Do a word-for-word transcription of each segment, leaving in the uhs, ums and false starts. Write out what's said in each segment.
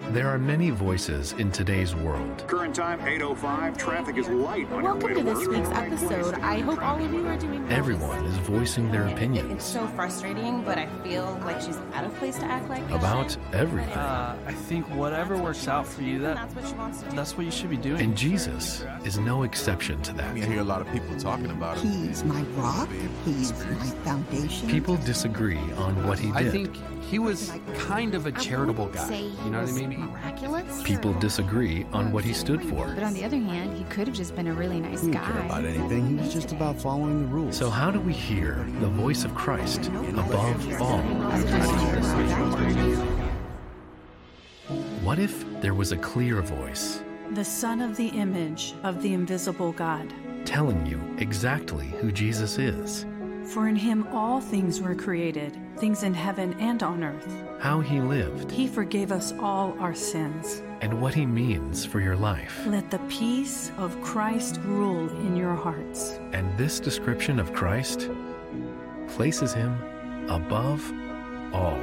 There are many voices in today's world. Current time, eight oh five. Traffic is light on your way Welcome to to this work. week's episode. I hope all of you are doing well. Everyone is voicing their opinions. It's so frustrating, but I feel like she's out of place to act like about everything. Uh, I think whatever works out for you, that that's what she wants to do. that's what you should be doing. And Jesus is no exception to I that. mean, I hear a lot of people talking about him. He's my rock. He's my foundation. People disagree on what he did. I think he was kind of a charitable guy. Say You know what I he mean? was miraculous. People disagree on what he stood for. But on the other hand, he could have just been a really nice He didn't care about guy. anything. He was just about following the rules. So how do we hear the voice of Christ above all? What if there was a clear voice The Son of the image of the invisible God. telling you exactly who Jesus is, For in him all things were created, things in heaven and on earth. how he lived, He forgave us all our sins. and what he means for your life? Let the peace of Christ rule in your hearts. And this description of Christ places him above all.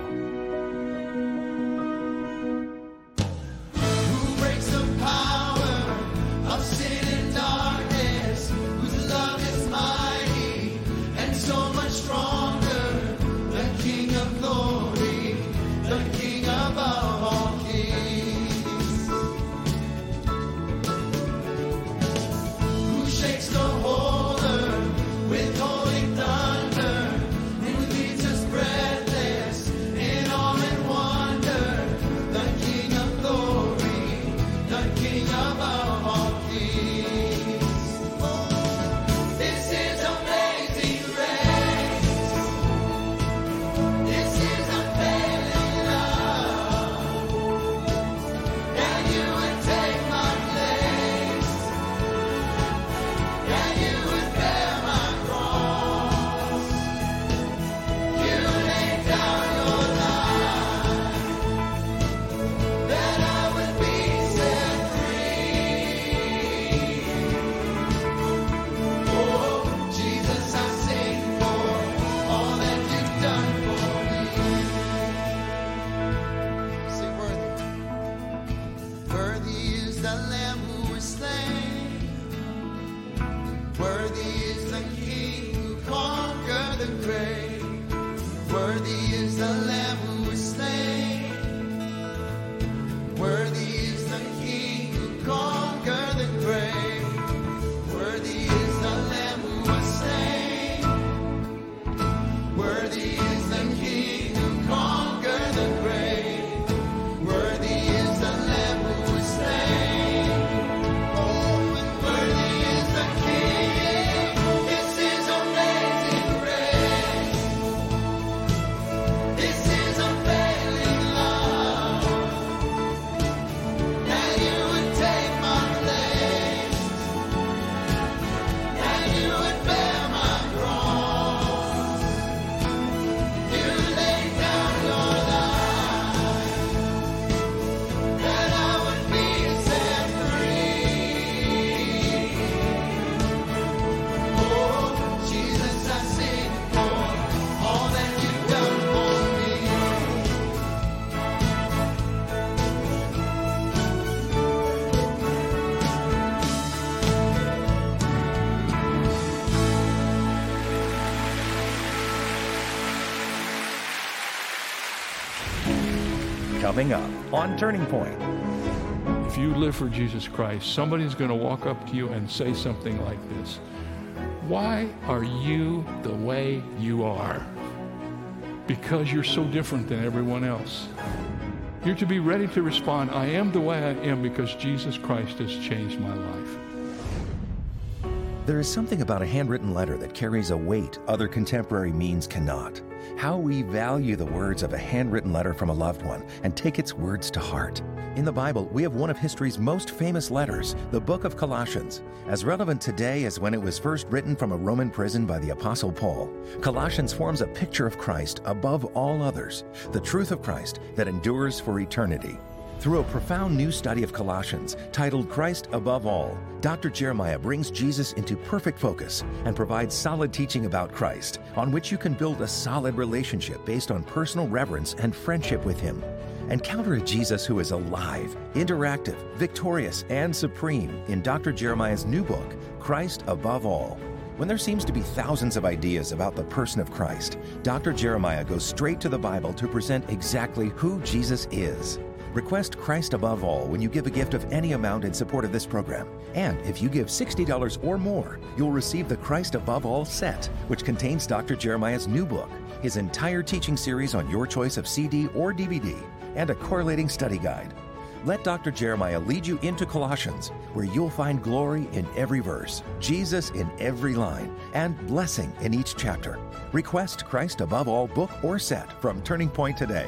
Coming up on Turning Point. If you live for Jesus Christ, somebody's going to walk up to you and say something like this: why are you the way you are? Because you're so different than everyone else. You're to be ready to respond, I am the way I am because Jesus Christ has changed my life. There is something about a handwritten letter that carries a weight other contemporary means cannot. How we value the words of a handwritten letter from a loved one and take its words to heart. In the Bible, we have one of history's most famous letters, the book of Colossians. As relevant today as when it was first written from a Roman prison by the Apostle Paul, Colossians forms a picture of Christ above all others, the truth of Christ that endures for eternity. Through a profound new study of Colossians titled Christ Above All, Doctor Jeremiah brings Jesus into perfect focus and provides solid teaching about Christ, on which you can build a solid relationship based on personal reverence and friendship with Him. Encounter a Jesus who is alive, interactive, victorious, and supreme in Doctor Jeremiah's new book, Christ Above All. When there seems to be thousands of ideas about the person of Christ, Doctor Jeremiah goes straight to the Bible to present exactly who Jesus is. Request Christ Above All when you give a gift of any amount in support of this program. And if you give sixty dollars or more, you'll receive the Christ Above All set, which contains Doctor Jeremiah's new book, his entire teaching series on your choice of C D or D V D, and a correlating study guide. Let Doctor Jeremiah lead you into Colossians, where you'll find glory in every verse, Jesus in every line, and blessing in each chapter. Request Christ Above All book or set from Turning Point today.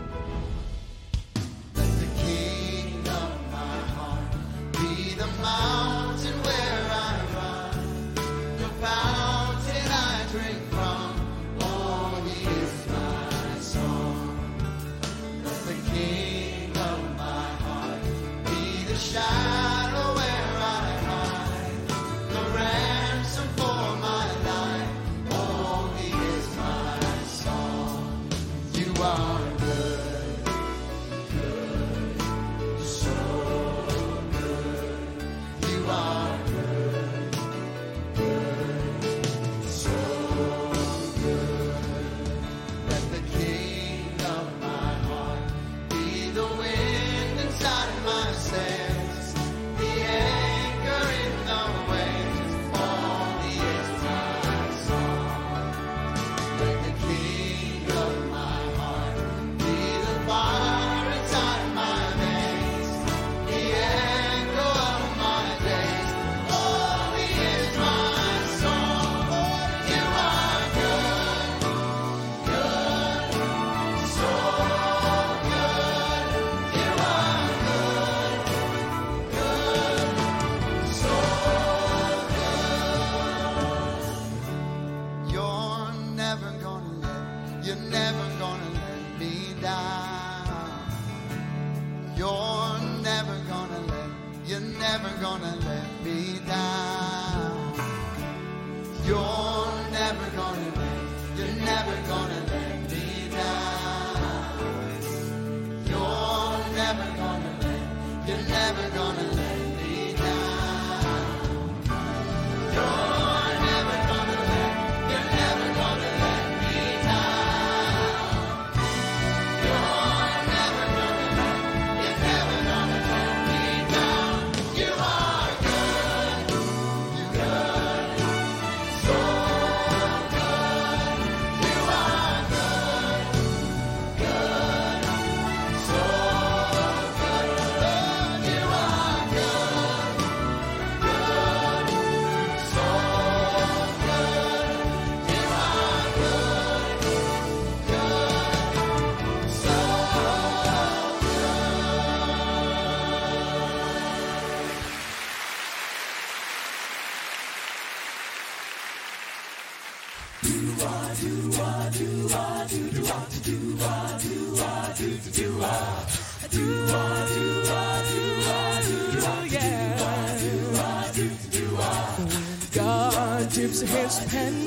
God dips his pen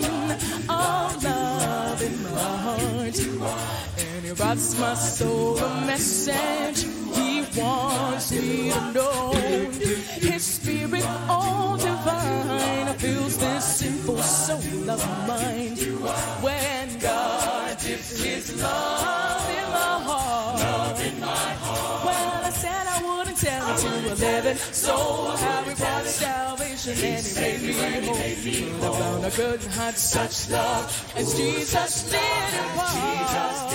of love in my heart, and he writes my soul a message he wants me to know. His spirit all divine fills this sinful soul of mine. When God dips his love in my heart, love in my heart. Well, I said I wouldn't tell it to a living soul how he brought salvation and he made me whole. I found a good heart, such love as Jesus did impart.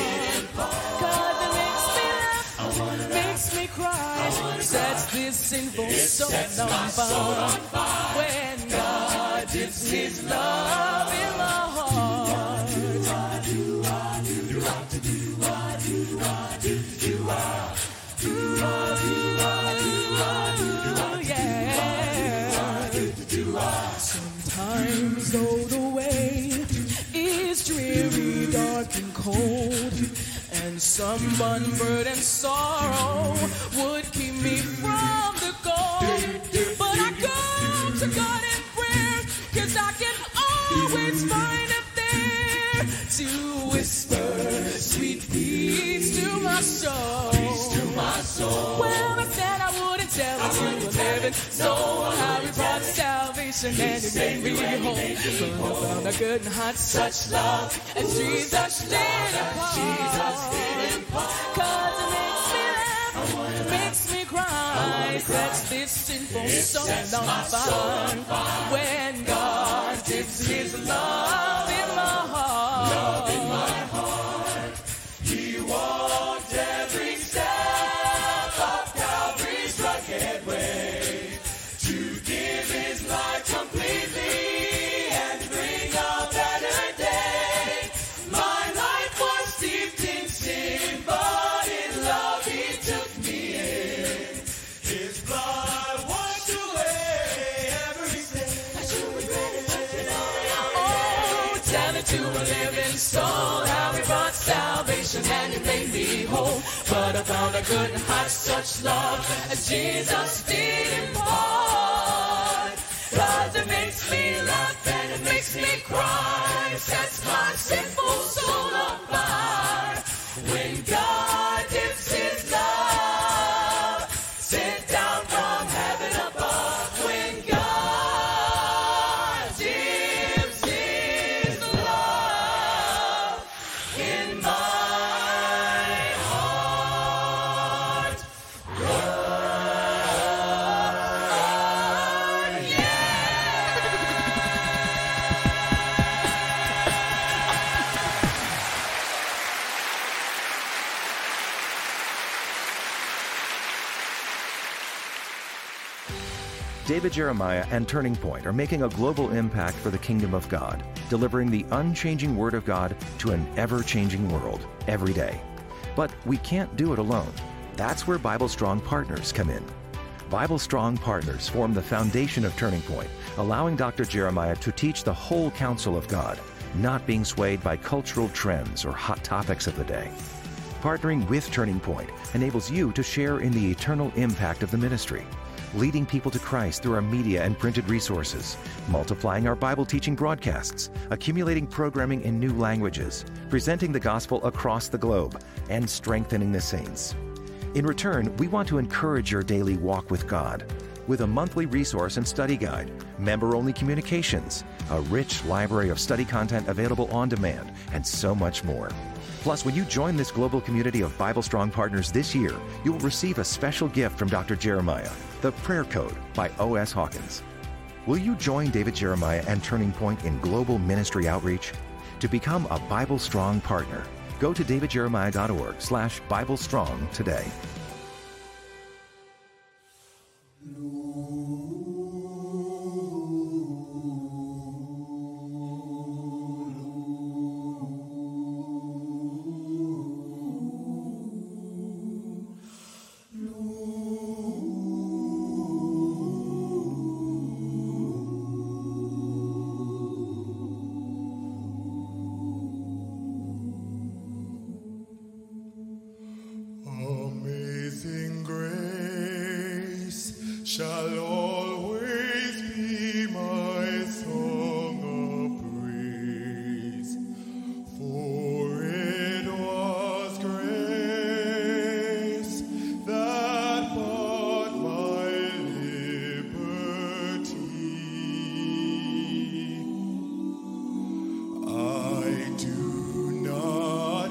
God that makes me laugh, makes me cry, sets this sinful soul on fire. When God dips his love in my heart, sometimes though the way is dreary, dark and cold, and some unburdened and sorrow would keep me from the goal, but I come to God in prayer, 'cause I can always find him there to whisper sweet peace to my soul. Well, I said I wouldn't tell you a living soul how he brought salvation and he made me whole. But I found a good and hot such love and Jesus did impart. Jesus did impart. Cause it makes me laugh, makes me cry, sets this sinful soul on fire. When God dips his love in my heart, love in my heart, he walked every step of Calvary's rugged way to give his life completely and bring a better day. My life was steeped in sin, but in love he took me in. His blood washed away every sin. I should regret it, oh, tell it to a living soul how he brought salvation and he made me whole. But I found a good and hot such love as Jesus did impart. Cause it makes me laugh and it makes me cry, sets my sinful soul on fire. When God dips his love, sent down from heaven above. When God dips his love in my heart, run, David Jeremiah and Turning Point are making a global impact for the kingdom of God, delivering the unchanging Word of God to an ever-changing world every day. But we can't do it alone. That's where Bible Strong Partners come in. Bible Strong Partners form the foundation of Turning Point, allowing Doctor Jeremiah to teach the whole counsel of God, not being swayed by cultural trends or hot topics of the day. Partnering with Turning Point enables you to share in the eternal impact of the ministry, leading people to Christ through our media and printed resources, multiplying our Bible teaching broadcasts, accumulating programming in new languages, presenting the gospel across the globe, and strengthening the saints. In return, we want to encourage your daily walk with God with a monthly resource and study guide, member-only communications, a rich library of study content available on demand, and so much more. Plus, when you join this global community of Bible Strong Partners this year, you will receive a special gift from Doctor Jeremiah, the Prayer Code by O S Hawkins. Will you join David Jeremiah and Turning Point in global ministry outreach? To become a Bible Strong Partner, go to davidjeremiah.org slash Bible Strong today. Amazing grace shall always be my song of praise, for it was grace that bought my liberty. I do not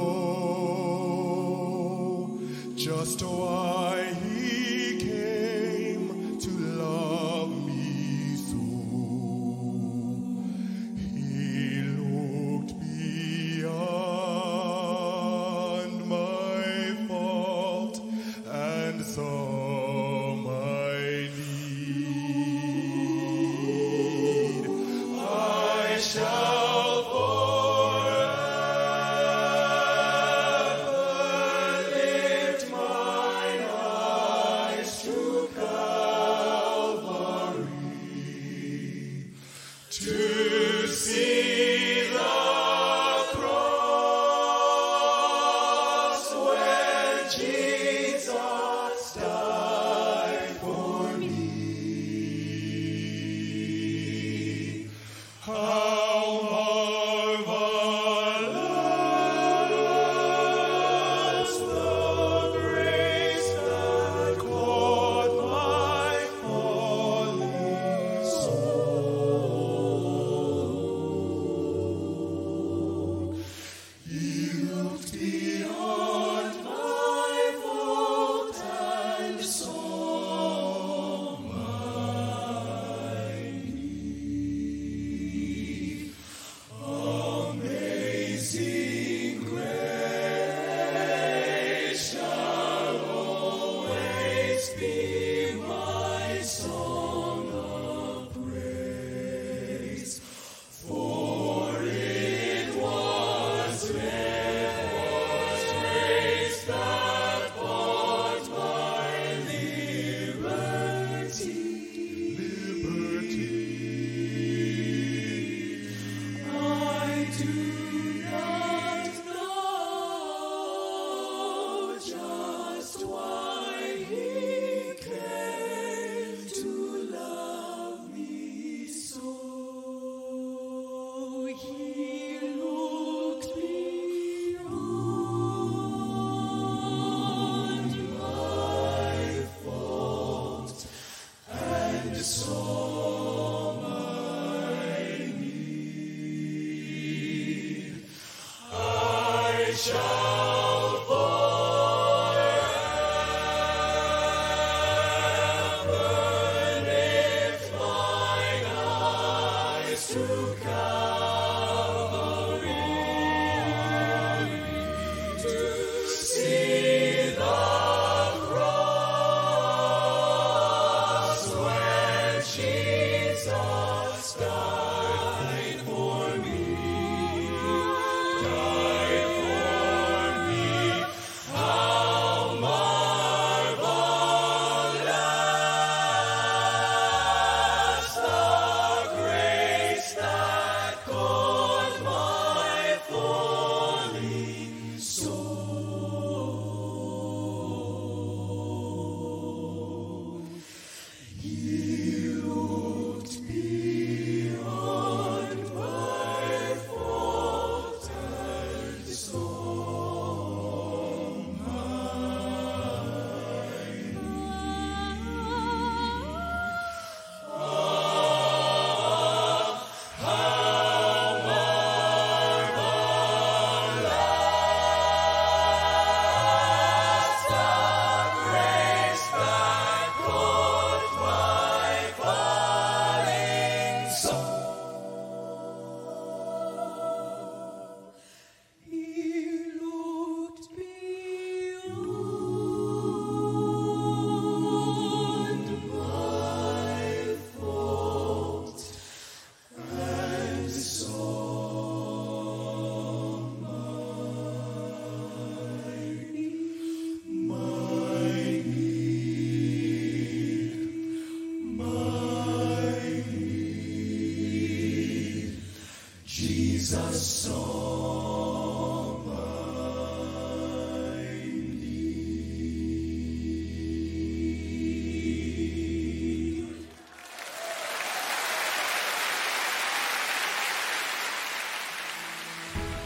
know just why he came to love me so. He looked beyond my fault and saw my need. I shall forever lift mine eyes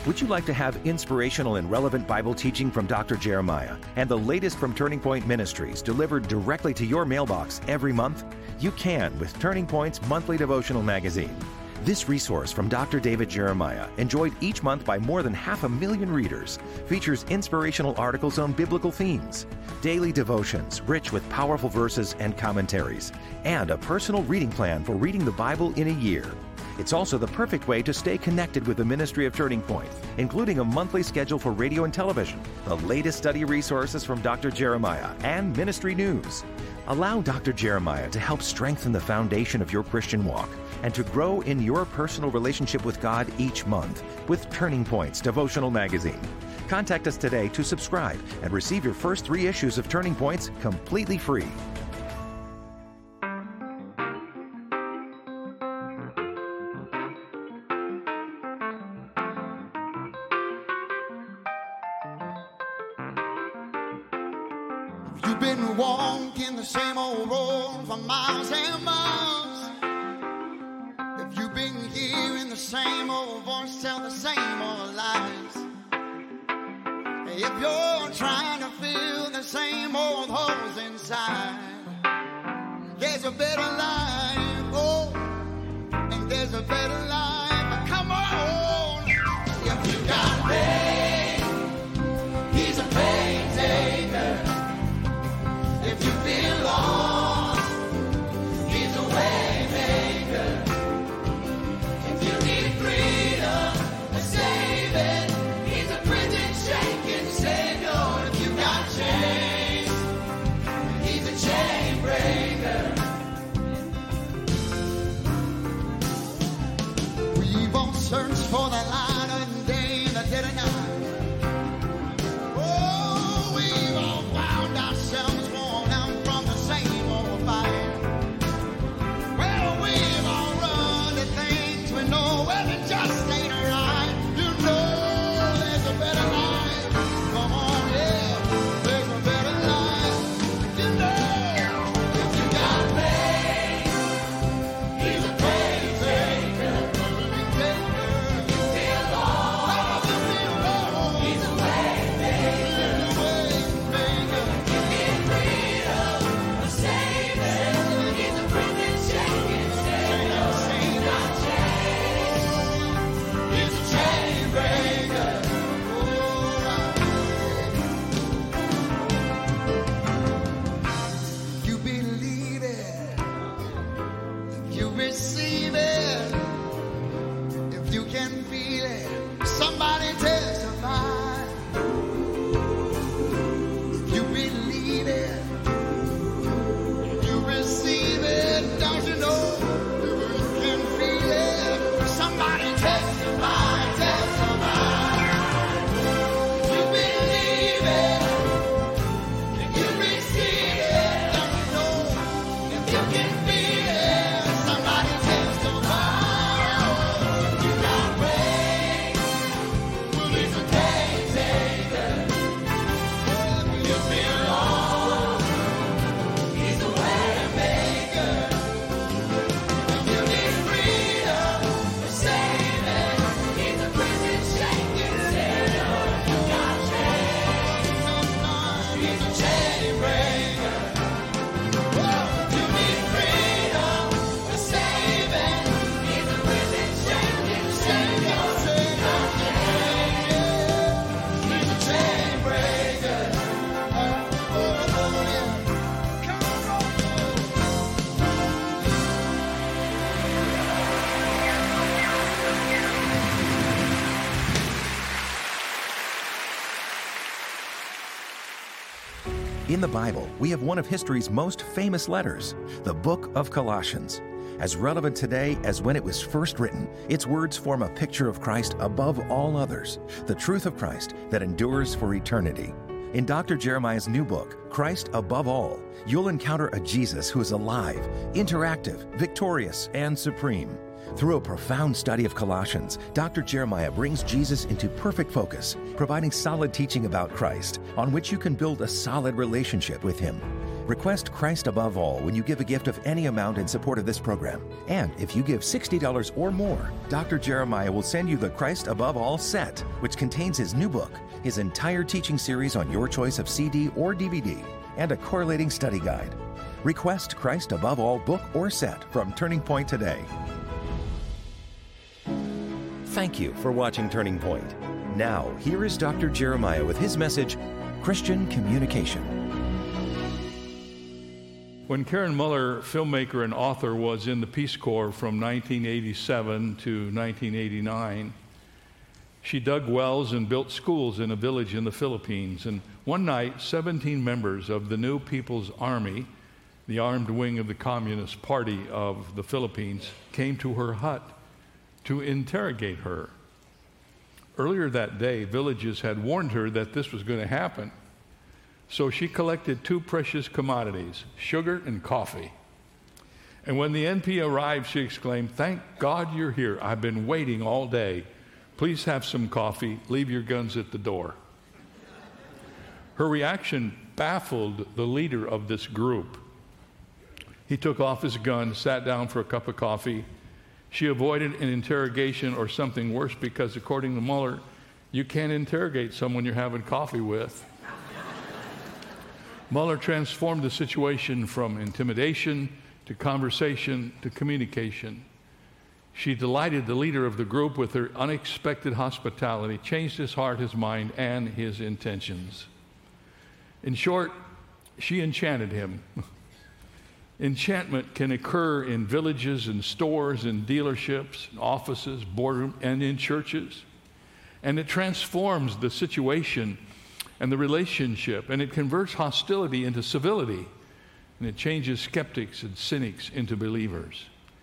Would you like to have inspirational and relevant Bible teaching from Doctor Jeremiah and the latest from Turning Point Ministries delivered directly to your mailbox every month? You can with Turning Point's monthly devotional magazine. This resource from Doctor David Jeremiah, enjoyed each month by more than half a million readers, features inspirational articles on biblical themes, daily devotions rich with powerful verses and commentaries, and a personal reading plan for reading the Bible in a year. It's also the perfect way to stay connected with the ministry of Turning Point, including a monthly schedule for radio and television, the latest study resources from Doctor Jeremiah, and ministry news. Allow Doctor Jeremiah to help strengthen the foundation of your Christian walk and to grow in your personal relationship with God each month with Turning Point's devotional magazine. Contact us today to subscribe and receive your first three issues of Turning Points completely free. You've been walking the same old road for miles and miles. If you've been hearing the same old voice tell the same old lies. If you're trying to fill the same old holes inside, there's a better life, oh, and there's a better life. Come on, if you got pain, he's a pain taker. If you feel lost, he's a way maker. If you need freedom, a saving, he's a prison shaking savior. If you got chains, he's a chain breaker. We've all searched for the light of day in the dead of night. Oh, we've all found ourselves. In the Bible, we have one of history's most famous letters, the Book of Colossians. As relevant today as when it was first written, its words form a picture of Christ above all others, the truth of Christ that endures for eternity. In Doctor Jeremiah's new book, Christ Above All, you'll encounter a Jesus who is alive, interactive, victorious, and supreme. Through a profound study of Colossians, Doctor Jeremiah brings Jesus into perfect focus, providing solid teaching about Christ, on which you can build a solid relationship with Him. Request Christ Above All when you give a gift of any amount in support of this program. And if you give sixty dollars or more, Doctor Jeremiah will send you the Christ Above All set, which contains his new book, his entire teaching series on your choice of C D or D V D, and a correlating study guide. Request Christ Above All book or set from Turning Point today. Thank you for watching Turning Point. Now, here is Doctor Jeremiah with his message, Christian Communication. When Karen Muller, filmmaker and author, was in the Peace Corps from nineteen eighty-seven to nineteen eighty-nine, she dug wells and built schools in a village in the Philippines. And one night, seventeen members of the New People's Army, the armed wing of the Communist Party of the Philippines, came to her hut to interrogate her. Earlier that day, villages had warned her that this was going to happen. So she collected two precious commodities, sugar and coffee. And when the N P arrived, she exclaimed, "Thank God you're here. I've been waiting all day. Please have some coffee. Leave your guns at the door." Her reaction baffled the leader of this group. He took off his gun, sat down for a cup of coffee. She avoided an interrogation or something worse because, according to Muller, you can't interrogate someone you're having coffee with. Muller transformed the situation from intimidation to conversation to communication. She delighted the leader of the group with her unexpected hospitality, changed his heart, his mind, and his intentions. In short, she enchanted him. Enchantment can occur in villages and stores and dealerships, offices, boardrooms, and in churches. And it transforms the situation and the relationship, and it converts hostility into civility, and it changes skeptics and cynics into believers.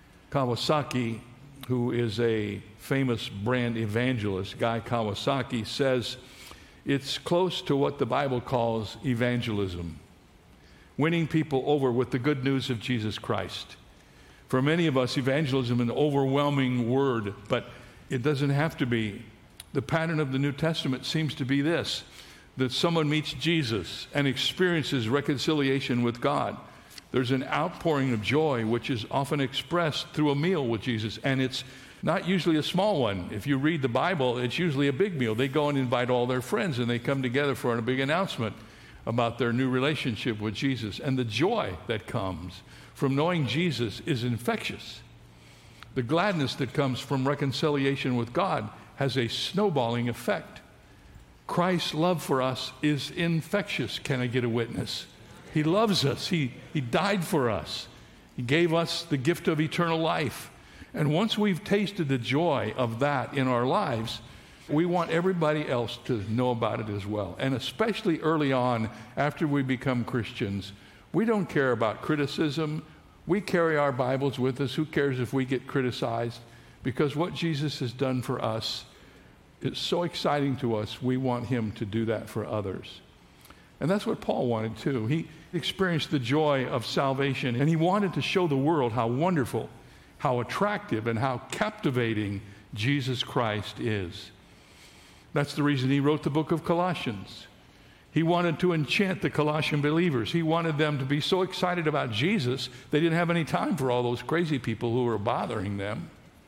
Kawasaki, who is a famous brand evangelist, Guy Kawasaki, says it's close to what the Bible calls evangelism, winning people over with the good news of Jesus Christ. For many of us, evangelism is an overwhelming word, but it doesn't have to be. The pattern of the New Testament seems to be this: that someone meets Jesus and experiences reconciliation with God. There's an outpouring of joy which is often expressed through a meal with Jesus, and it's not usually a small one. If you read the Bible, it's usually a big meal. They go and invite all their friends, and they come together for a big announcement about their new relationship with Jesus. And the joy that comes from knowing Jesus is infectious. The gladness that comes from reconciliation with God has a snowballing effect. Christ's love for us is infectious. Can I get a witness? He loves us. He, he died for us. He gave us the gift of eternal life. And once we've tasted the joy of that in our lives, we want everybody else to know about it as well. And especially early on, after we become Christians, we don't care about criticism. We carry our Bibles with us. Who cares if we get criticized? Because what Jesus has done for us, it's so exciting to us, we want him to do that for others. And that's what Paul wanted too. He experienced the joy of salvation, and he wanted to show the world how wonderful, how attractive, and how captivating Jesus Christ is. That's the reason he wrote the book of Colossians. He wanted to enchant the Colossian believers. He wanted them to be so excited about Jesus, they didn't have any time for all those crazy people who were bothering them.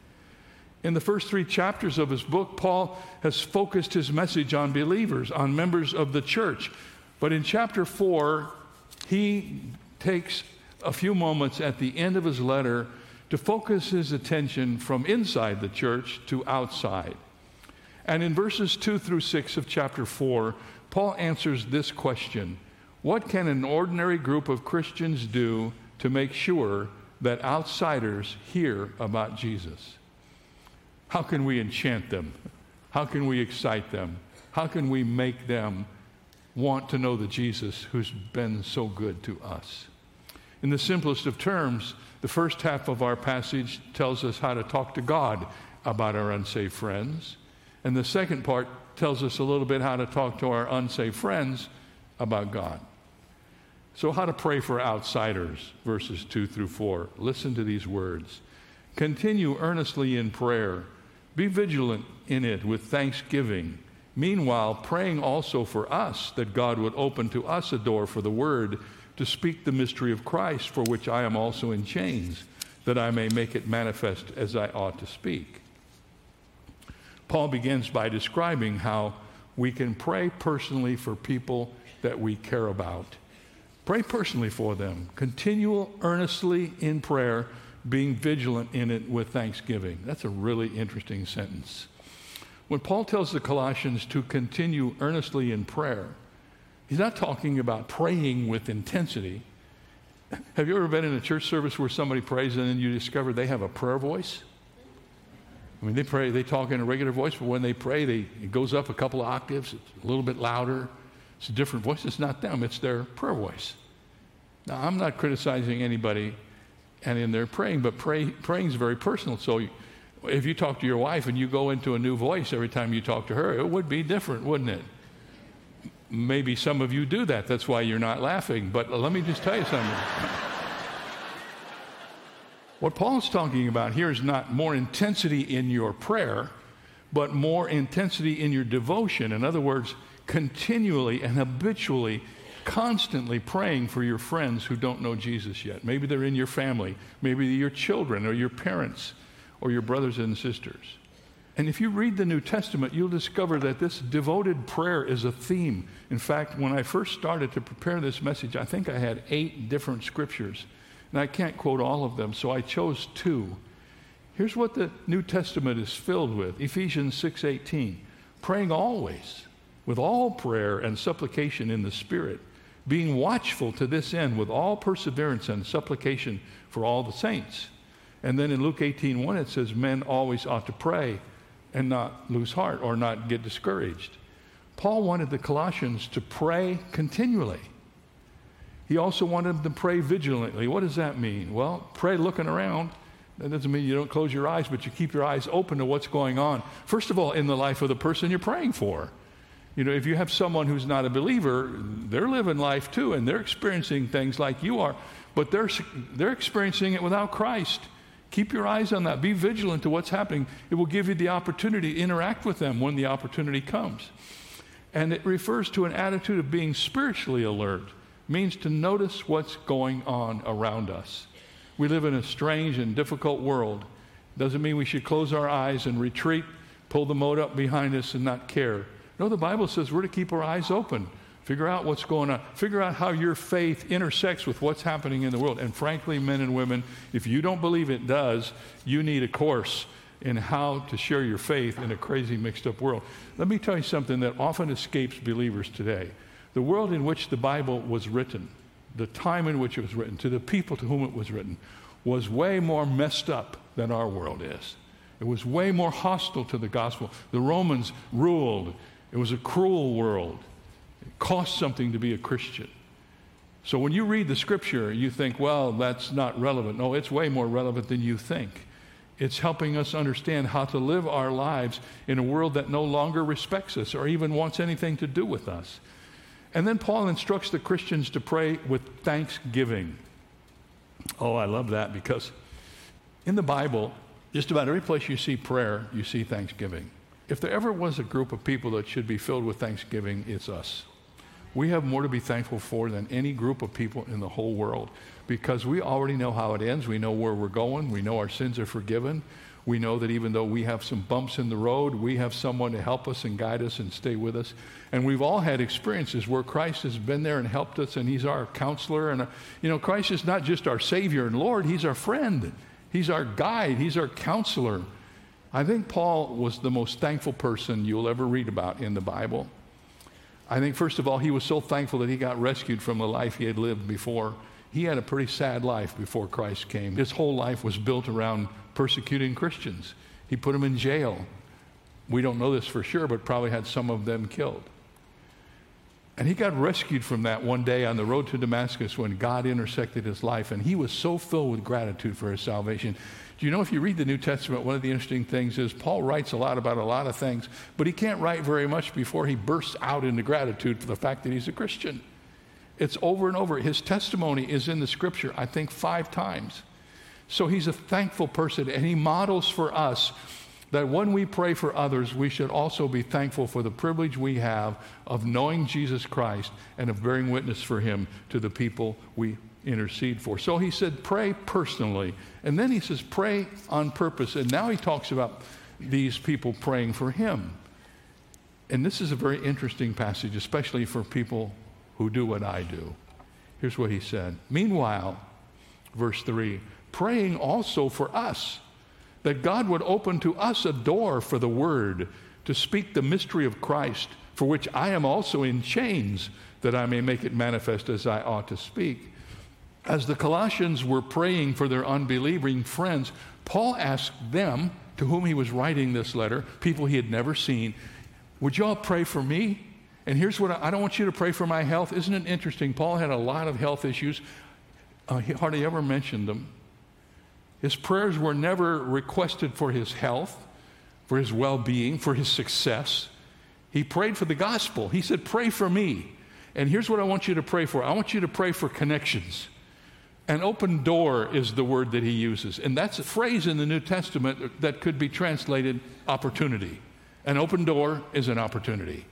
In the first three chapters of his book, Paul has focused his message on believers, on members of the church. But in chapter four, he takes a few moments at the end of his letter to focus his attention from inside the church to outside. And in verses two through six of chapter four, Paul answers this question: what can an ordinary group of Christians do to make sure that outsiders hear about Jesus? How can we enchant them? How can we excite them? How can we make them want to know the Jesus who's been so good to us? In the simplest of terms, the first half of our passage tells us how to talk to God about our unsaved friends. And the second part tells us a little bit how to talk to our unsaved friends about God. So how to pray for outsiders, verses two through four. Listen to these words. Continue earnestly in prayer. Be vigilant in it with thanksgiving. Meanwhile, praying also for us that God would open to us a door for the word to speak the mystery of Christ, for which I am also in chains, that I may make it manifest as I ought to speak. Paul begins by describing how we can pray personally for people that we care about. Pray personally for them. Continual, earnestly in prayer, being vigilant in it with thanksgiving. That's a really interesting sentence. When Paul tells the Colossians to continue earnestly in prayer, he's not talking about praying with intensity. Have you ever been in a church service where somebody prays and then you discover they have a prayer voice? I mean, they pray, they talk in a regular voice, but when they pray, they, it goes up a couple of octaves. It's a little bit louder. It's a different voice. It's not them. It's their prayer voice. Now, I'm not criticizing anybody and in their praying, but pray, praying is very personal. So you, if you talk to your wife and you go into a new voice every time you talk to her, it would be different, wouldn't it? Maybe some of you do that. That's why you're not laughing. But let me just tell you something. What Paul's talking about here is not more intensity in your prayer, but more intensity in your devotion. In other words, continually and habitually, constantly praying for your friends who don't know Jesus yet. Maybe they're in your family. Maybe they're your children or your parents or your brothers and sisters. And if you read the New Testament, you'll discover that this devoted prayer is a theme. In fact, when I first started to prepare this message, I think I had eight different scriptures. And I can't quote all of them, so I chose two. Here's what the New Testament is filled with. Ephesians six eighteen, praying always with all prayer and supplication in the Spirit, being watchful to this end with all perseverance and supplication for all the saints. And then in Luke eighteen one, it says, men always ought to pray and not lose heart or not get discouraged. Paul wanted the Colossians to pray continually. He also wanted them to pray vigilantly. What does that mean? Well, pray looking around. That doesn't mean you don't close your eyes, but you keep your eyes open to what's going on. First of all, in the life of the person you're praying for. You know, if you have someone who's not a believer, they're living life too, and they're experiencing things like you are, but they're, they're experiencing it without Christ. Keep your eyes on that. Be vigilant to what's happening. It will give you the opportunity to interact with them when the opportunity comes. And it refers to an attitude of being spiritually alert. It means to notice what's going on around us. We live in a strange and difficult world. Doesn't mean we should close our eyes and retreat, pull the moat up behind us and not care. No, the Bible says we're to keep our eyes open. Figure out what's going on. Figure out how your faith intersects with what's happening in the world. And frankly, men and women, if you don't believe it does, you need a course in how to share your faith in a crazy, mixed-up world. Let me tell you something that often escapes believers today. The world in which the Bible was written, the time in which it was written, to the people to whom it was written, was way more messed up than our world is. It was way more hostile to the gospel. The Romans ruled. It was a cruel world. It cost something to be a Christian. So when you read the scripture, you think, well, that's not relevant. No, it's way more relevant than you think. It's helping us understand how to live our lives in a world that no longer respects us or even wants anything to do with us. And then Paul instructs the Christians to pray with thanksgiving. Oh, I love that, because in the Bible, just about every place you see prayer, you see thanksgiving. If there ever was a group of people that should be filled with thanksgiving, it's us. We have more to be thankful for than any group of people in the whole world, because we already know how it ends. We know where we're going. We know our sins are forgiven. We know that even though we have some bumps in the road, we have someone to help us and guide us and stay with us. And we've all had experiences where Christ has been there and helped us, and he's our counselor. And, you know, Christ is not just our Savior and Lord. He's our friend. He's our guide. He's our counselor. I think Paul was the most thankful person you'll ever read about in the Bible. I think, first of all, he was so thankful that he got rescued from the life he had lived before. He had a pretty sad life before Christ came. His whole life was built around persecuting Christians. He put them in jail. We don't know this for sure, but probably had some of them killed. And he got rescued from that one day on the road to Damascus when God intersected his life, and he was so filled with gratitude for his salvation. Do you know, if you read the New Testament, one of the interesting things is Paul writes a lot about a lot of things, but he can't write very much before he bursts out into gratitude for the fact that he's a Christian. It's over and over. His testimony is in the scripture, I think, five times. So he's a thankful person, and he models for us that when we pray for others, we should also be thankful for the privilege we have of knowing Jesus Christ and of bearing witness for him to the people we intercede for. So he said, pray personally. And then he says, pray on purpose. And now he talks about these people praying for him. And this is a very interesting passage, especially for people who do what I do. Here's what he said. Meanwhile, verse three, praying also for us, that God would open to us a door for the word to speak the mystery of Christ, for which I am also in chains, that I may make it manifest as I ought to speak. As the Colossians were praying for their unbelieving friends, Paul asked them, to whom he was writing this letter, people he had never seen, would you all pray for me? And here's what I, I don't want you to pray for my health. Isn't it interesting? Paul had a lot of health issues. Uh, he hardly ever mentioned them. His prayers were never requested for his health, for his well-being, for his success. He prayed for the gospel. He said, pray for me. And here's what I want you to pray for. I want you to pray for connections. An open door is the word that he uses. And that's a phrase in the New Testament that could be translated opportunity. An open door is an opportunity.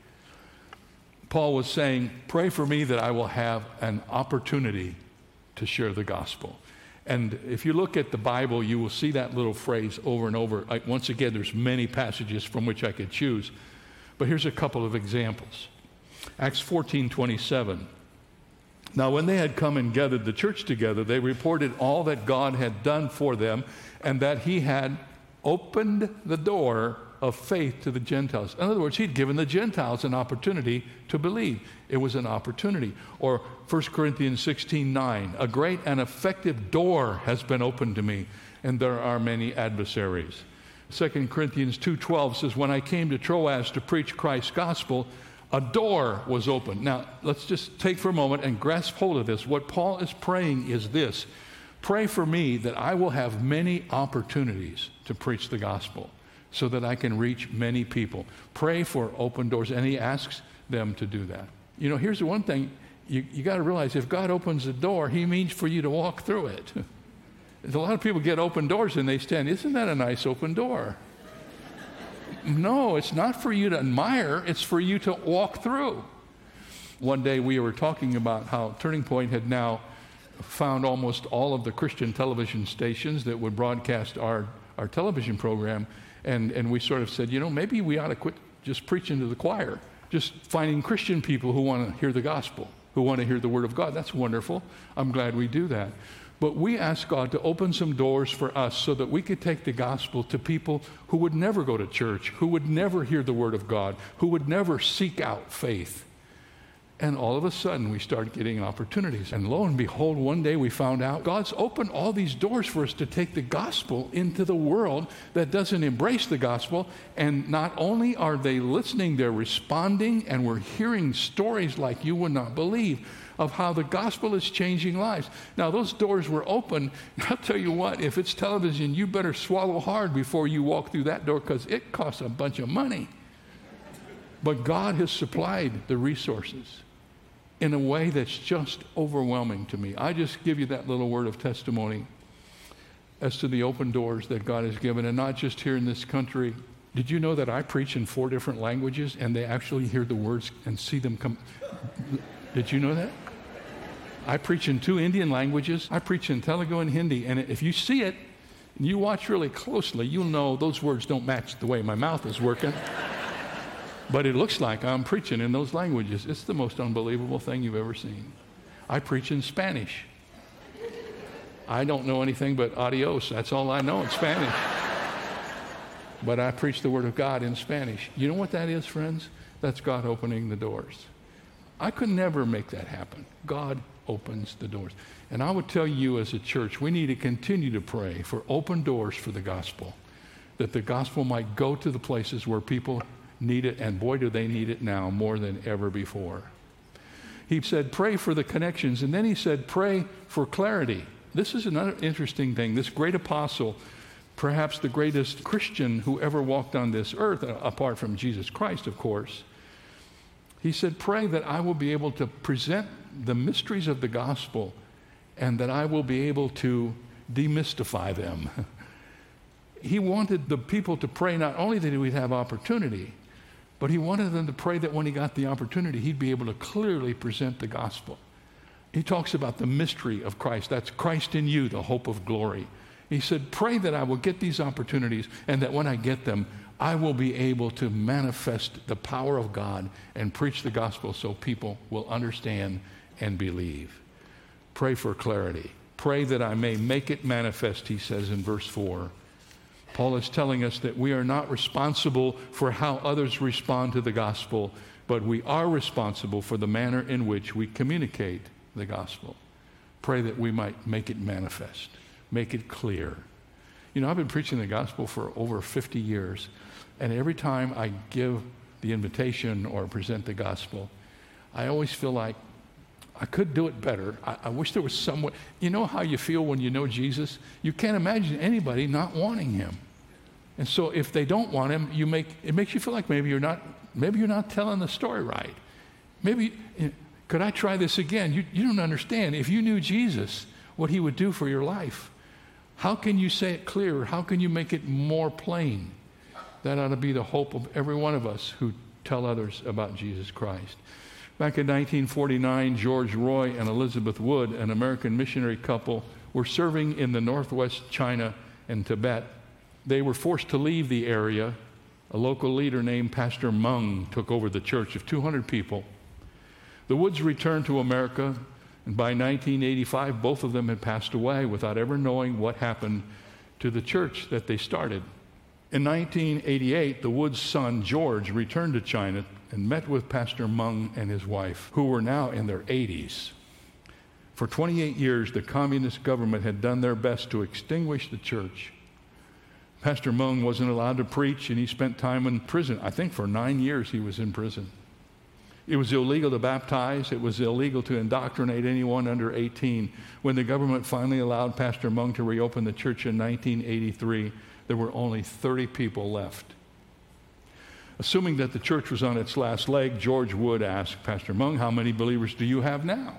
Paul was saying, pray for me that I will have an opportunity to share the gospel. And if you look at the Bible, you will see that little phrase over and over. I, once again, there's many passages from which I could choose. But here's a couple of examples. Acts fourteen twenty-seven. Now, when they had come and gathered the church together, they reported all that God had done for them and that he had opened the door of faith to the Gentiles. In other words, he'd given the Gentiles an opportunity to believe. It was an opportunity. Or First Corinthians sixteen nine, a great and effective door has been opened to me, and there are many adversaries. Second Corinthians two twelve says, when I came to Troas to preach Christ's gospel, a door was opened. Now, let's just take for a moment and grasp hold of this. What Paul is praying is this. Pray for me that I will have many opportunities to preach the gospel, so that I can reach many people. Pray for open doors. And he asks them to do that. You know, here's the one thing. You, you got to realize, if God opens the door, he means for you to walk through it. A lot of people get open doors and they stand, isn't that a nice open door? No, it's not for you to admire. It's for you to walk through. One day we were talking about how Turning Point had now found almost all of the Christian television stations that would broadcast our, our television program. And, and we sort of said, you know, maybe we ought to quit just preaching to the choir, just finding Christian people who want to hear the gospel, who want to hear the word of God. That's wonderful. I'm glad we do that. But we asked God to open some doors for us so that we could take the gospel to people who would never go to church, who would never hear the word of God, who would never seek out faith. And all of a sudden, we started getting opportunities. And lo and behold, one day we found out God's opened all these doors for us to take the gospel into the world that doesn't embrace the gospel. And not only are they listening, they're responding, and we're hearing stories like you would not believe of how the gospel is changing lives. Now, those doors were open. I'll tell you what, if it's television, you better swallow hard before you walk through that door, because it costs a bunch of money. But God has supplied the resources in a way that's just overwhelming to me. I just give you that little word of testimony as to the open doors that God has given, and not just here in this country. Did you know that I preach in four different languages and they actually hear the words and see them come? Did you know that? I preach in two Indian languages. I preach in Telugu and Hindi, and if you see it and you watch really closely, you'll know those words don't match the way my mouth is working. But it looks like I'm preaching in those languages. It's the most unbelievable thing you've ever seen. I preach in Spanish. I don't know anything but adios. That's all I know in Spanish. But I preach the Word of God in Spanish. You know what that is, friends? That's God opening the doors. I could never make that happen. God opens the doors. And I would tell you as a church, we need to continue to pray for open doors for the gospel, that the gospel might go to the places where people need it, and boy, do they need it now more than ever before. He said, pray for the connections, and then he said, pray for clarity. This is another interesting thing. This great apostle, perhaps the greatest Christian who ever walked on this earth, apart from Jesus Christ, of course, he said, pray that I will be able to present the mysteries of the gospel and that I will be able to demystify them. he wanted the people to pray not only that we'd have opportunity, but he wanted them to pray that when he got the opportunity, he'd be able to clearly present the gospel. He talks about the mystery of Christ. That's Christ in you, the hope of glory. He said, pray that I will get these opportunities and that when I get them, I will be able to manifest the power of God and preach the gospel so people will understand and believe. Pray for clarity. Pray that I may make it manifest, he says in verse four. Paul is telling us that we are not responsible for how others respond to the gospel, but we are responsible for the manner in which we communicate the gospel. Pray that we might make it manifest, make it clear. You know, I've been preaching the gospel for over fifty years, and every time I give the invitation or present the gospel, I always feel like I could do it better. I, I wish there was some way. You know how you feel when you know Jesus? You can't imagine anybody not wanting him. And so if they don't want him, you make it makes you feel like maybe you're not maybe you're not telling the story right. Maybe you know, could I try this again? You you don't understand. If you knew Jesus, what he would do for your life, how can you say it clearer? How can you make it more plain? That ought to be the hope of every one of us who tell others about Jesus Christ. Back in nineteen forty-nine, George Roy and Elizabeth Wood, an American missionary couple, were serving in the northwest China and Tibet. They were forced to leave the area. A local leader named Pastor Meng took over the church of two hundred people. The Woods returned to America, and by nineteen eighty-five, both of them had passed away without ever knowing what happened to the church that they started. In nineteen eighty-eight, the Woods' son, George, returned to China and met with Pastor Meng and his wife, who were now in their eighties. For twenty-eight years, the communist government had done their best to extinguish the church. Pastor Meng wasn't allowed to preach, and he spent time in prison. I think for nine years he was in prison. It was illegal to baptize. It was illegal to indoctrinate anyone under eighteen. When the government finally allowed Pastor Meng to reopen the church in nineteen eighty-three, there were only thirty people left. Assuming that the church was on its last leg, George Wood asked Pastor Meng, how many believers do you have now?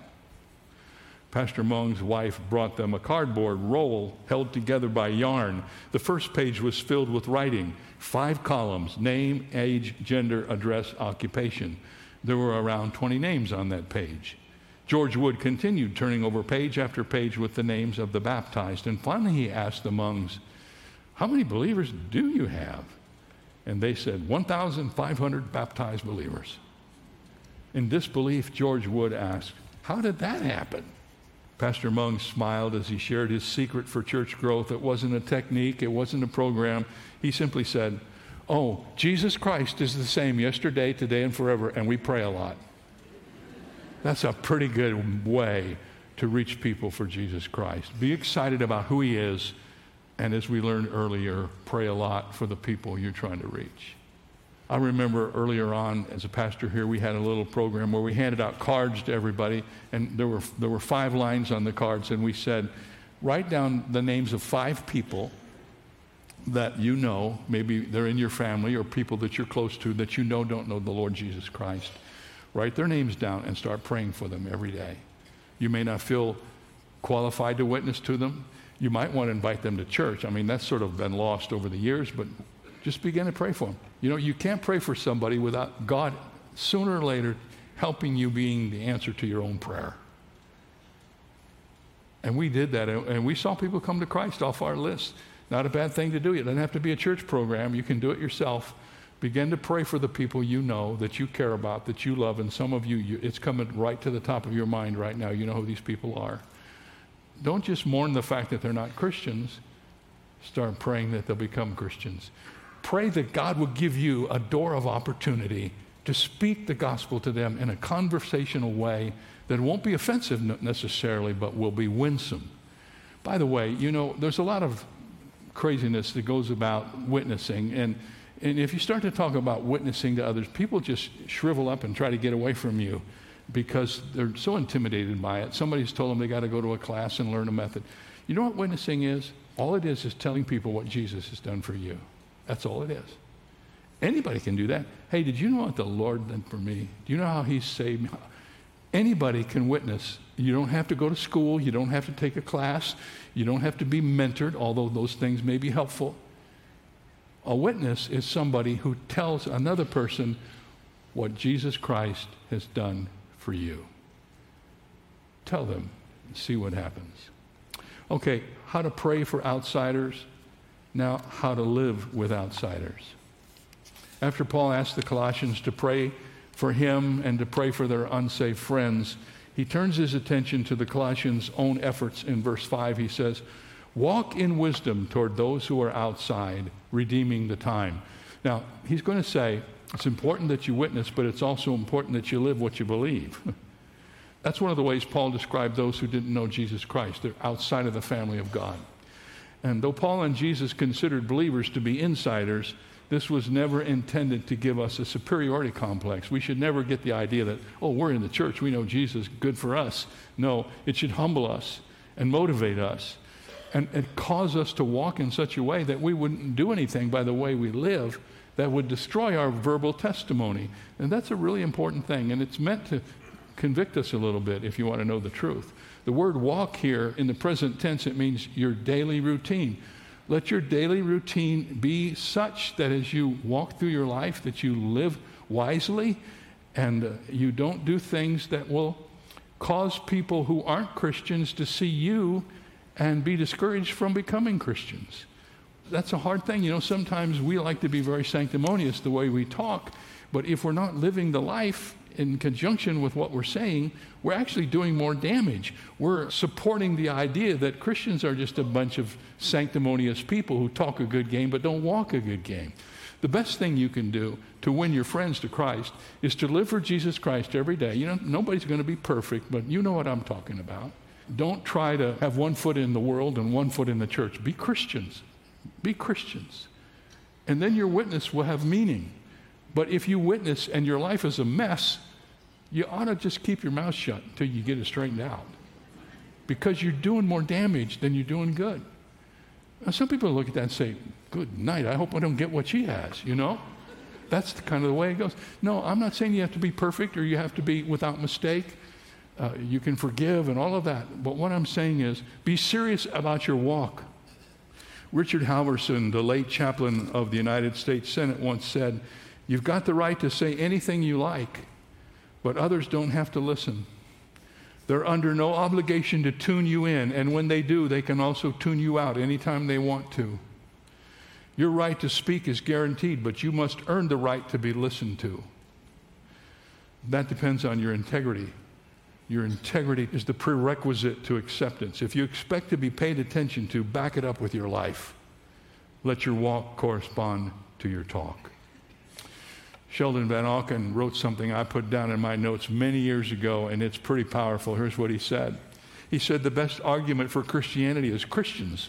Pastor Meng's wife brought them a cardboard roll held together by yarn. The first page was filled with writing, five columns, name, age, gender, address, occupation. There were around twenty names on that page. George Wood continued turning over page after page with the names of the baptized, and finally he asked the Mengs, how many believers do you have? And they said, one thousand five hundred baptized believers. In disbelief, George Wood asked, how did that happen? Pastor Meng smiled as he shared his secret for church growth. It wasn't a technique, it wasn't a program. He simply said, oh, Jesus Christ is the same yesterday, today, and forever, and we pray a lot. That's a pretty good way to reach people for Jesus Christ. Be excited about who he is, and as we learned earlier, pray a lot for the people you're trying to reach. I remember earlier on as a pastor here, we had a little program where we handed out cards to everybody, and there were there were five lines on the cards, and we said, write down the names of five people that you know, maybe they're in your family or people that you're close to that you know don't know the Lord Jesus Christ. Write their names down and start praying for them every day. You may not feel qualified to witness to them. You might want to invite them to church. I mean, that's sort of been lost over the years, but just begin to pray for them. You know, you can't pray for somebody without God sooner or later helping you being the answer to your own prayer. And we did that, and we saw people come to Christ off our list. Not a bad thing to do. It doesn't have to be a church program. You can do it yourself. Begin to pray for the people you know, that you care about, that you love, and some of you, you it's coming right to the top of your mind right now. You know who these people are. Don't just mourn the fact that they're not Christians. Start praying that they'll become Christians. Pray that God will give you a door of opportunity to speak the gospel to them in a conversational way that won't be offensive necessarily, but will be winsome. By the way, you know, there's a lot of craziness that goes about witnessing, and, and if you start to talk about witnessing to others, people just shrivel up and try to get away from you because they're so intimidated by it. Somebody's told them they got to go to a class and learn a method. You know what witnessing is? All it is is telling people what Jesus has done for you. That's all it is. Anybody can do that. Hey, did you know what the Lord did for me? Do you know how he saved me? Anybody can witness. You don't have to go to school. You don't have to take a class. You don't have to be mentored, although those things may be helpful. A witness is somebody who tells another person what Jesus Christ has done for you. Tell them and see what happens. Okay, how to pray for outsiders. Now, how to live with outsiders. After Paul asked the Colossians to pray for him and to pray for their unsaved friends, he turns his attention to the Colossians' own efforts. In verse five, he says, walk in wisdom toward those who are outside, redeeming the time. Now, he's going to say, it's important that you witness, but it's also important that you live what you believe. That's one of the ways Paul described those who didn't know Jesus Christ. They're outside of the family of God. And though Paul and Jesus considered believers to be insiders, this was never intended to give us a superiority complex. We should never get the idea that, oh, we're in the church, we know Jesus, good for us. No, it should humble us and motivate us and, and cause us to walk in such a way that we wouldn't do anything by the way we live that would destroy our verbal testimony. And that's a really important thing, and it's meant to convict us a little bit if you want to know the truth. The word walk here in the present tense, it means your daily routine. Let your daily routine be such that as you walk through your life, that you live wisely and uh, you don't do things that will cause people who aren't Christians to see you and be discouraged from becoming Christians. That's a hard thing. You know, sometimes we like to be very sanctimonious the way we talk, but if we're not living the life in conjunction with what we're saying, we're actually doing more damage. We're supporting the idea that Christians are just a bunch of sanctimonious people who talk a good game but don't walk a good game. The best thing you can do to win your friends to Christ is to live for Jesus Christ every day. You know, nobody's going to be perfect, but you know what I'm talking about. Don't try to have one foot in the world and one foot in the church. Be Christians. Be Christians. And then your witness will have meaning. But if you witness and your life is a mess, you ought to just keep your mouth shut until you get it straightened out. Because you're doing more damage than you're doing good. Now, some people look at that and say, good night, I hope I don't get what she has, you know? That's the kind of the way it goes. No, I'm not saying you have to be perfect or you have to be without mistake. Uh, you can forgive and all of that. But what I'm saying is, be serious about your walk. Richard Halverson, the late chaplain of the United States Senate, once said, you've got the right to say anything you like, but others don't have to listen. They're under no obligation to tune you in, and when they do, they can also tune you out anytime they want to. Your right to speak is guaranteed, but you must earn the right to be listened to. That depends on your integrity. Your integrity is the prerequisite to acceptance. If you expect to be paid attention to, back it up with your life. Let your walk correspond to your talk. Sheldon Van Auken wrote something I put down in my notes many years ago, and it's pretty powerful. Here's what he said. He said, the best argument for Christianity is Christians.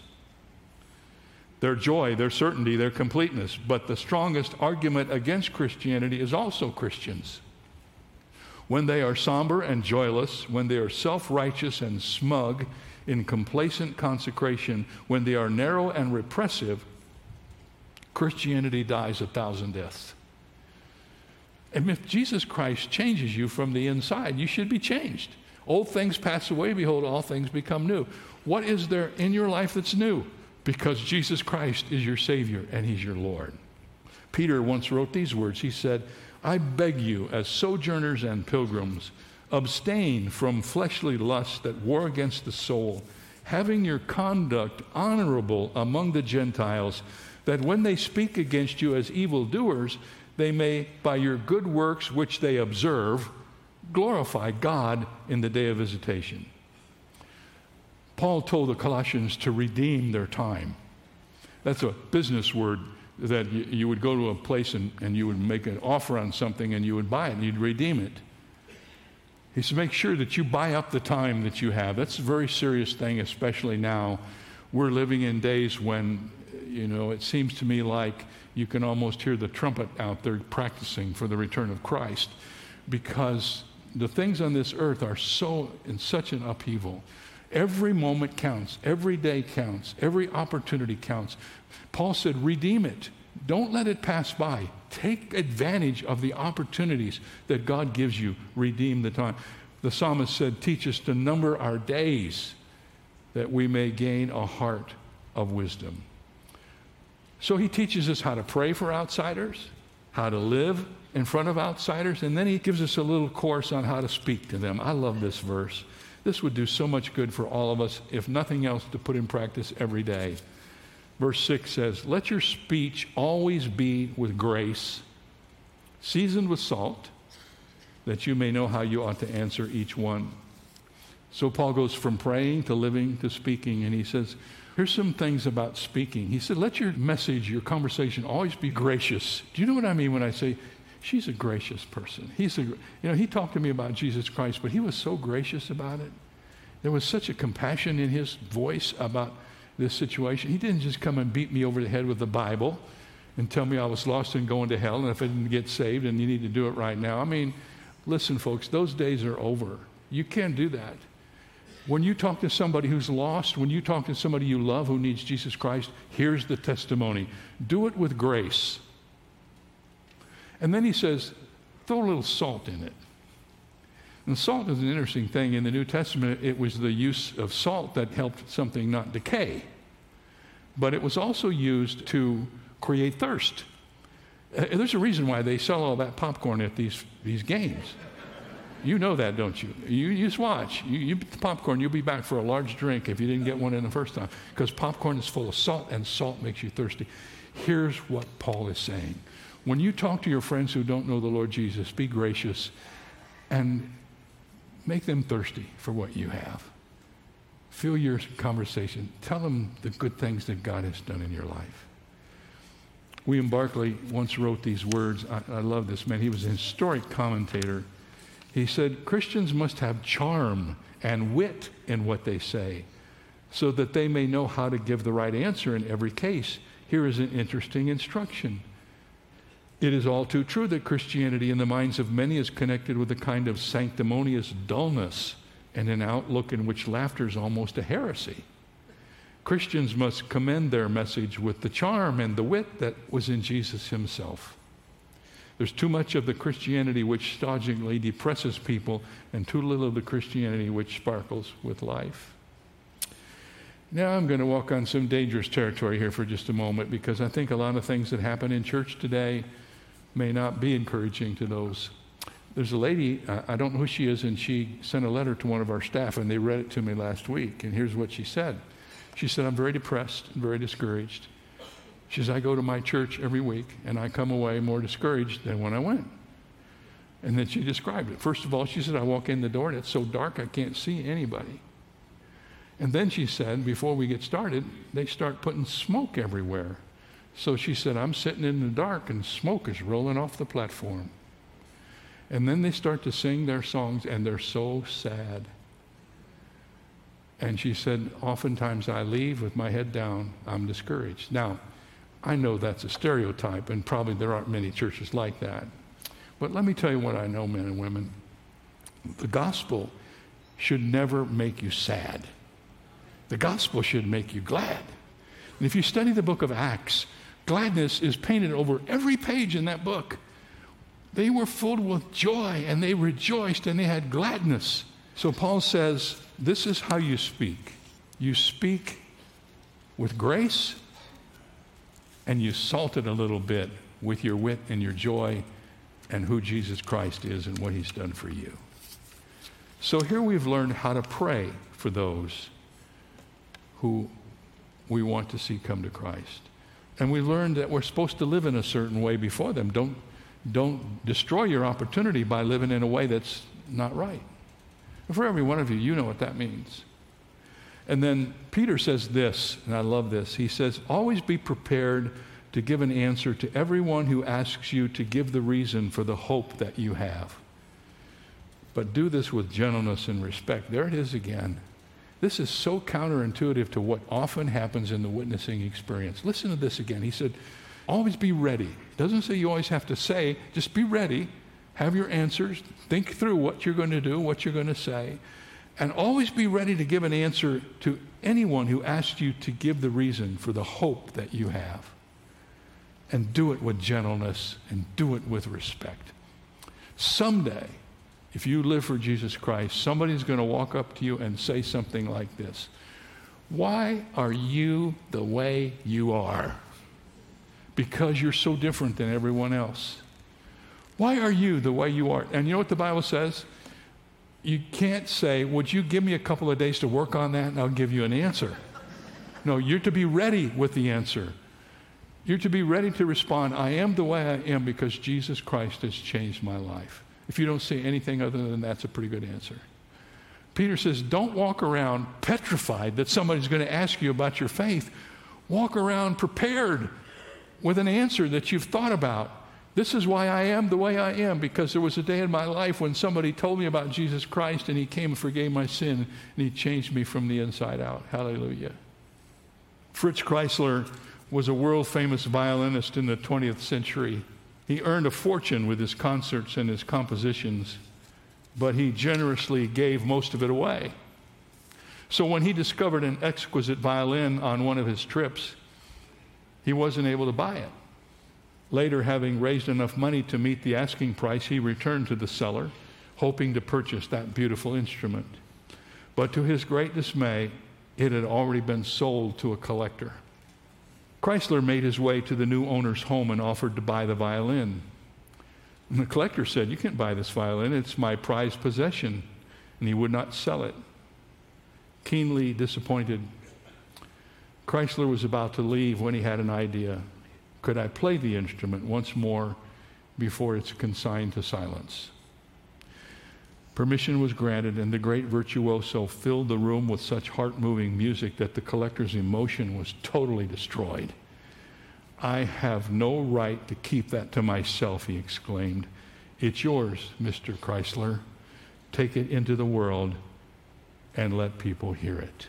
Their joy, their certainty, their completeness. But the strongest argument against Christianity is also Christians. When they are somber and joyless, when they are self-righteous and smug in complacent consecration, when they are narrow and repressive, Christianity dies a thousand deaths. And if Jesus Christ changes you from the inside, you should be changed. Old things pass away, behold, all things become new. What is there in your life that's new? Because Jesus Christ is your Savior and He's your Lord. Peter once wrote these words. He said, I beg you, as sojourners and pilgrims, abstain from fleshly lusts that war against the soul, having your conduct honorable among the Gentiles, that when they speak against you as evildoers, they may, by your good works which they observe, glorify God in the day of visitation. Paul told the Colossians to redeem their time. That's a business word that you, you would go to a place and, and you would make an offer on something and you would buy it and you'd redeem it. He said, make sure that you buy up the time that you have. That's a very serious thing, especially now. We're living in days when, you know, it seems to me like you can almost hear the trumpet out there practicing for the return of Christ, because the things on this earth are so in such an upheaval. Every moment counts. Every day counts. Every opportunity counts. Paul said, redeem it. Don't let it pass by. Take advantage of the opportunities that God gives you. Redeem the time. The psalmist said, teach us to number our days that we may gain a heart of wisdom. So he teaches us how to pray for outsiders, how to live in front of outsiders, and then he gives us a little course on how to speak to them. I love this verse. This would do so much good for all of us, if nothing else, to put in practice every day. Verse six says, let your speech always be with grace, seasoned with salt, that you may know how you ought to answer each one. So Paul goes from praying to living to speaking, and he says, here's some things about speaking. He said, let your message, your conversation always be gracious. Do you know what I mean when I say, she's a gracious person? He's a, you know, he talked to me about Jesus Christ, but he was so gracious about it. There was such a compassion in his voice about this situation. He didn't just come and beat me over the head with the Bible and tell me I was lost and going to hell, and if I didn't get saved, and you need to do it right now. I mean, listen, folks, those days are over. You can't do that. When you talk to somebody who's lost, when you talk to somebody you love who needs Jesus Christ, here's the testimony. Do it with grace. And then he says, throw a little salt in it. And salt is an interesting thing. In the New Testament, it was the use of salt that helped something not decay. But it was also used to create thirst. Uh, there's a reason why they sell all that popcorn at these, these games. You know that, don't you? You, you just watch. You, you popcorn, you'll be back for a large drink if you didn't get one in the first time, because popcorn is full of salt, and salt makes you thirsty. Here's what Paul is saying. When you talk to your friends who don't know the Lord Jesus, be gracious and make them thirsty for what you have. Fill your conversation. Tell them the good things that God has done in your life. William Barclay once wrote these words. I, I love this man. He was a historic commentator. He said, Christians must have charm and wit in what they say so that they may know how to give the right answer in every case. Here is an interesting instruction. It is all too true that Christianity in the minds of many is connected with a kind of sanctimonious dullness and an outlook in which laughter is almost a heresy. Christians must commend their message with the charm and the wit that was in Jesus himself. There's too much of the Christianity which stodgingly depresses people and too little of the Christianity which sparkles with life. Now I'm going to walk on some dangerous territory here for just a moment, because I think a lot of things that happen in church today may not be encouraging to those. There's a lady, I don't know who she is, and she sent a letter to one of our staff, and they read it to me last week, and here's what she said. She said, I'm very depressed and very discouraged. She says, I go to my church every week, and I come away more discouraged than when I went. And then she described it. First of all, she said, I walk in the door, and it's so dark I can't see anybody. And then she said, before we get started, they start putting smoke everywhere. So she said, I'm sitting in the dark, and smoke is rolling off the platform. And then they start to sing their songs, and they're so sad. And she said, oftentimes I leave with my head down. I'm discouraged. Now, I know that's a stereotype, and probably there aren't many churches like that. But let me tell you what I know, men and women. The gospel should never make you sad. The gospel should make you glad. And if you study the book of Acts, gladness is painted over every page in that book. They were filled with joy, and they rejoiced, and they had gladness. So Paul says, this is how you speak. You speak with grace, and you salt it a little bit with your wit and your joy and who Jesus Christ is and what he's done for you. So here we've learned how to pray for those who we want to see come to Christ. And we learned that we're supposed to live in a certain way before them. Don't, don't destroy your opportunity by living in a way that's not right. And for every one of you, you know what that means. And then Peter says this, and I love this. He says, always be prepared to give an answer to everyone who asks you to give the reason for the hope that you have. But do this with gentleness and respect. There it is again. This is so counterintuitive to what often happens in the witnessing experience. Listen to this again. He said, always be ready. Doesn't say you always have to say, just be ready. Have your answers. Think through what you're going to do, what you're going to say. And always be ready to give an answer to anyone who asks you to give the reason for the hope that you have. And do it with gentleness and do it with respect. Someday, if you live for Jesus Christ, somebody's going to walk up to you and say something like this. Why are you the way you are? because you're so different than everyone else. Why are you the way you are? And you know what the Bible says? You can't say, would you give me a couple of days to work on that and I'll give you an answer. No, you're to be ready with the answer. You're to be ready to respond, I am the way I am because Jesus Christ has changed my life. If you don't say anything other than that's a pretty good answer. Peter says, don't walk around petrified that somebody's going to ask you about your faith. Walk around prepared with an answer that you've thought about. This is why I am the way I am, because there was a day in my life when somebody told me about Jesus Christ and he came and forgave my sin and he changed me from the inside out. Hallelujah. Fritz Kreisler was a world-famous violinist in the twentieth century. He earned a fortune with his concerts and his compositions, but he generously gave most of it away. So when he discovered an exquisite violin on one of his trips, he wasn't able to buy it. Later, having raised enough money to meet the asking price, he returned to the seller, hoping to purchase that beautiful instrument. But to his great dismay, it had already been sold to a collector. Kreisler made his way to the new owner's home and offered to buy the violin. And the collector said, you can't buy this violin, it's my prized possession. And he would not sell it. Keenly disappointed, Kreisler was about to leave when he had an idea. Could I play the instrument once more before it's consigned to silence? Permission was granted, and the great virtuoso filled the room with such heart-moving music that the collector's emotion was totally destroyed. I have no right to keep that to myself, he exclaimed. It's yours, Mister Kreisler. Take it into the world and let people hear it.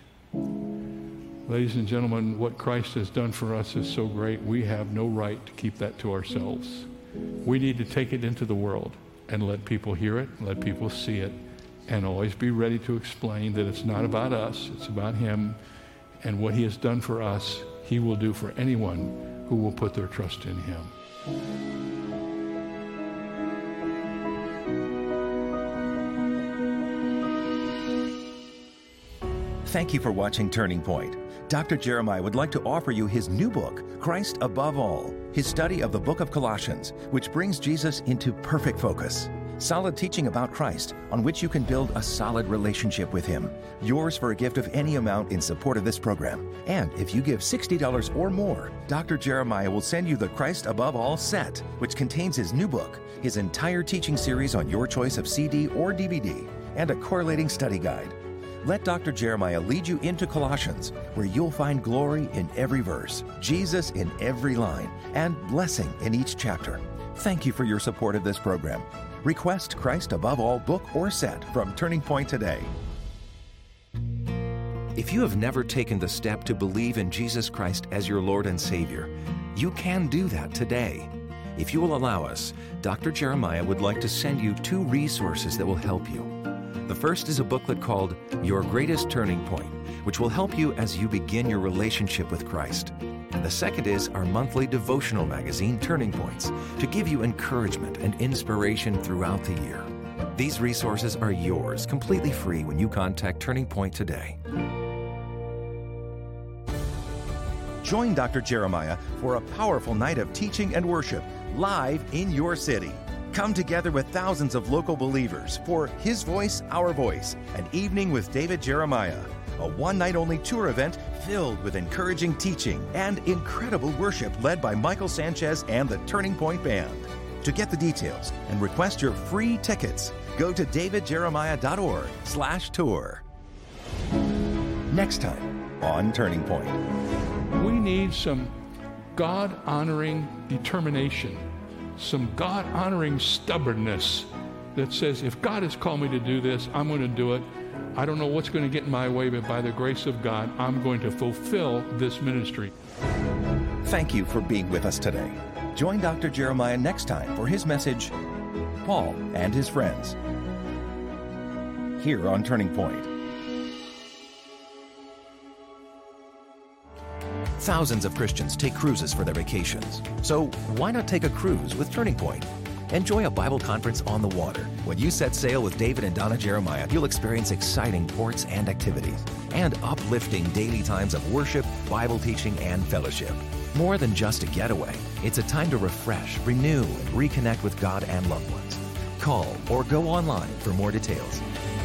Ladies and gentlemen, what Christ has done for us is so great, we have no right to keep that to ourselves. We need to take it into the world and let people hear it, let people see it, and always be ready to explain that it's not about us, it's about him, and what he has done for us, he will do for anyone who will put their trust in him. Thank you for watching Turning Point. Doctor Jeremiah would like to offer you his new book, Christ Above All, his study of the book of Colossians, which brings Jesus into perfect focus. Solid teaching about Christ on which you can build a solid relationship with him. Yours for a gift of any amount in support of this program. And if you give sixty dollars or more, Doctor Jeremiah will send you the Christ Above All set, which contains his new book, his entire teaching series on your choice of C D or D V D, and a correlating study guide. Let Doctor Jeremiah lead you into Colossians, where you'll find glory in every verse, Jesus in every line, and blessing in each chapter. Thank you for your support of this program. Request Christ Above All book or set from Turning Point today. If you have never taken the step to believe in Jesus Christ as your Lord and Savior, you can do that today. If you will allow us, Doctor Jeremiah would like to send you two resources that will help you. The first is a booklet called Your Greatest Turning Point, which will help you as you begin your relationship with Christ. And the second is our monthly devotional magazine, Turning Points, to give you encouragement and inspiration throughout the year. These resources are yours completely free when you contact Turning Point today. Join Doctor Jeremiah for a powerful night of teaching and worship live in your city. Come together with thousands of local believers for His Voice, Our Voice, an evening with David Jeremiah, a one-night-only tour event filled with encouraging teaching and incredible worship led by Michael Sanchez and the Turning Point Band. To get the details and request your free tickets, go to davidjeremiah.org slash tour. Next time on Turning Point. We need some God-honoring determination, some God-honoring stubbornness that says, if God has called me to do this, I'm going to do it. I don't know what's going to get in my way, but by the grace of God, I'm going to fulfill this ministry. Thank you for being with us today. Join Doctor Jeremiah next time for his message, Paul and His Friends, here on Turning Point. Thousands of Christians take cruises for their vacations. So why not take a cruise with Turning Point? Enjoy a Bible conference on the water. When you set sail with David and Donna Jeremiah, you'll experience exciting ports and activities and uplifting daily times of worship, Bible teaching, and fellowship. more than just a getaway. It's a time to refresh, renew, and reconnect with God and loved ones. Call or go online for more details.